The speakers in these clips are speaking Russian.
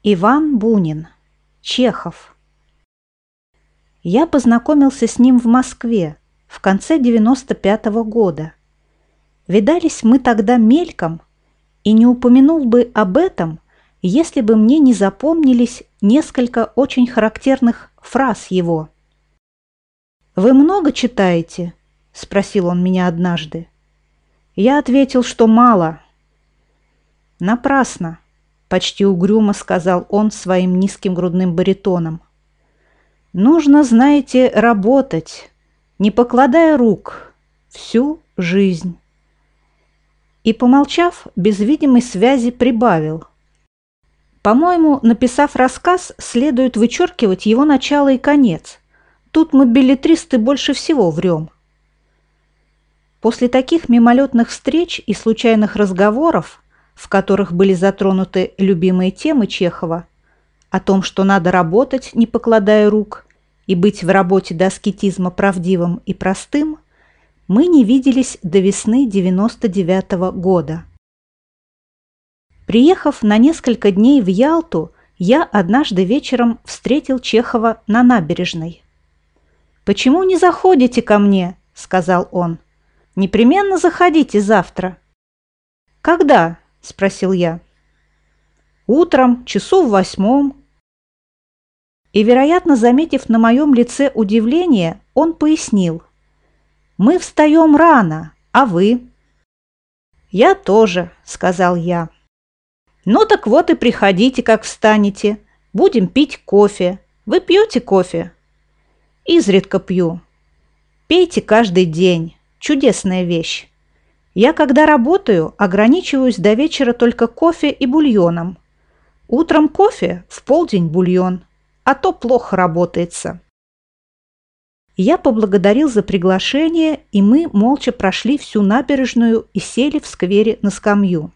Иван Бунин. Чехов. Я познакомился с ним в Москве в конце 95-го года. Видались мы тогда мельком, и не упомянул бы об этом, если бы мне не запомнились несколько очень характерных фраз его. «Вы много читаете?» – спросил он меня однажды. Я ответил, что мало. «Напрасно», – почти угрюмо сказал он своим низким грудным баритоном. «Нужно, знаете, работать, не покладая рук, всю жизнь». И, помолчав, без видимой связи прибавил. «По-моему, написав рассказ, следует вычеркивать его начало и конец. Тут мы, беллетристы, больше всего врем». После таких мимолетных встреч и случайных разговоров, в которых были затронуты любимые темы Чехова, о том, что надо работать, не покладая рук, и быть в работе до аскетизма правдивым и простым, мы не виделись до весны 99-го года. Приехав на несколько дней в Ялту, я однажды вечером встретил Чехова на набережной. «Почему не заходите ко мне?» – сказал он. «Непременно заходите завтра». «Когда?» – спросил я. «Утром, часу в 8». И, вероятно, заметив на моем лице удивление, он пояснил. «Мы встаем рано, а вы?» «Я тоже», – сказал я. «Ну так вот и приходите, как встанете. Будем пить кофе. Вы пьете кофе?» «Изредка пью». «Пейте каждый день. Чудесная вещь. Я, когда работаю, ограничиваюсь до вечера только кофе и бульоном. Утром кофе, в полдень бульон, а то плохо работается». Я поблагодарил за приглашение, и мы молча прошли всю набережную и сели в сквере на скамью.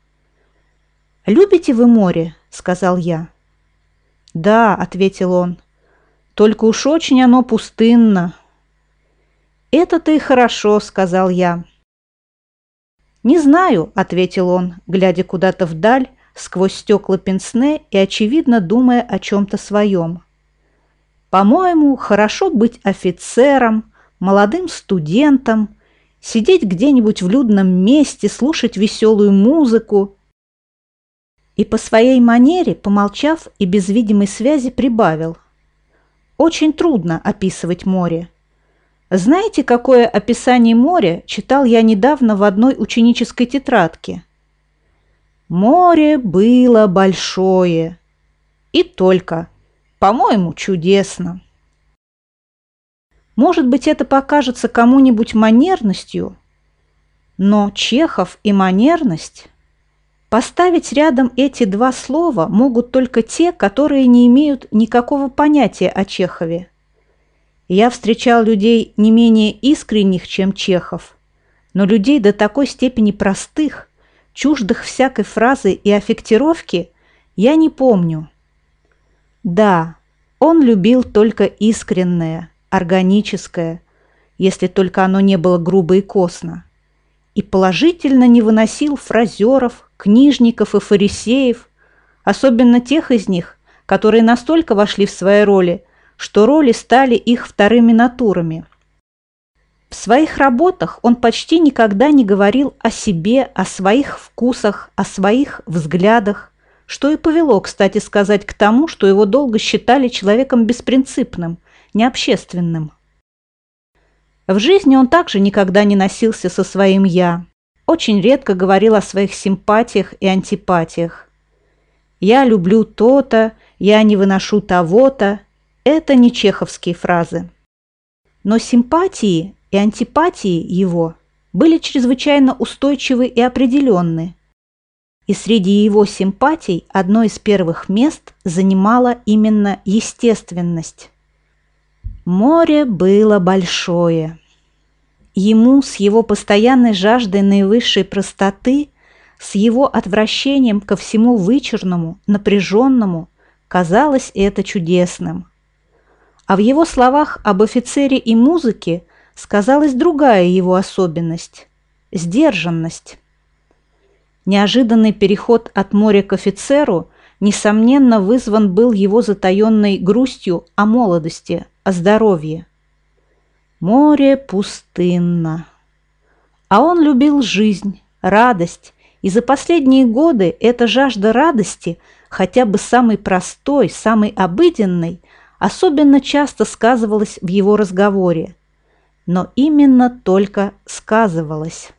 «Любите вы море?» – сказал я. «Да», – ответил он, – «только уж очень оно пустынно». «Это-то и хорошо», – сказал я. «Не знаю», – ответил он, глядя куда-то вдаль, сквозь стекла пенсне и, очевидно, думая о чем-то своем. «По-моему, хорошо быть офицером, молодым студентом, сидеть где-нибудь в людном месте, слушать веселую музыку». И по своей манере, помолчав и без видимой связи, прибавил. «Очень трудно описывать море. Знаете, какое описание моря читал я недавно в одной ученической тетрадке? Море было большое. И только. По-моему, чудесно». Может быть, это покажется кому-нибудь манерностью, но Чехов и манерность... Поставить рядом эти два слова могут только те, которые не имеют никакого понятия о Чехове. Я встречал людей не менее искренних, чем Чехов, но людей до такой степени простых, чуждых всякой фразы и аффектировки, я не помню. Да, он любил только искреннее, органическое, если только оно не было грубо и косно, и положительно не выносил фразеров, книжников и фарисеев, особенно тех из них, которые настолько вошли в свои роли, что роли стали их вторыми натурами. В своих работах он почти никогда не говорил о себе, о своих вкусах, о своих взглядах, что и повело, кстати сказать, к тому, что его долго считали человеком беспринципным, необщественным. В жизни он также никогда не носился со своим «я», очень редко говорил о своих симпатиях и антипатиях. «Я люблю то-то», «я не выношу того-то» – это не чеховские фразы. Но симпатии и антипатии его были чрезвычайно устойчивы и определенны. И среди его симпатий одно из первых мест занимала именно естественность. Море было большое. Ему с его постоянной жаждой наивысшей простоты, с его отвращением ко всему вычурному, напряженному, казалось это чудесным. А в его словах об офицере и музыке сказалась другая его особенность – сдержанность. Неожиданный переход от моря к офицеру несомненно, вызван был его затаенной грустью о молодости, о здоровье. Море пустынно. А он любил жизнь, радость, и за последние годы эта жажда радости, хотя бы самой простой, самой обыденной, особенно часто сказывалась в его разговоре. Но именно только сказывалась.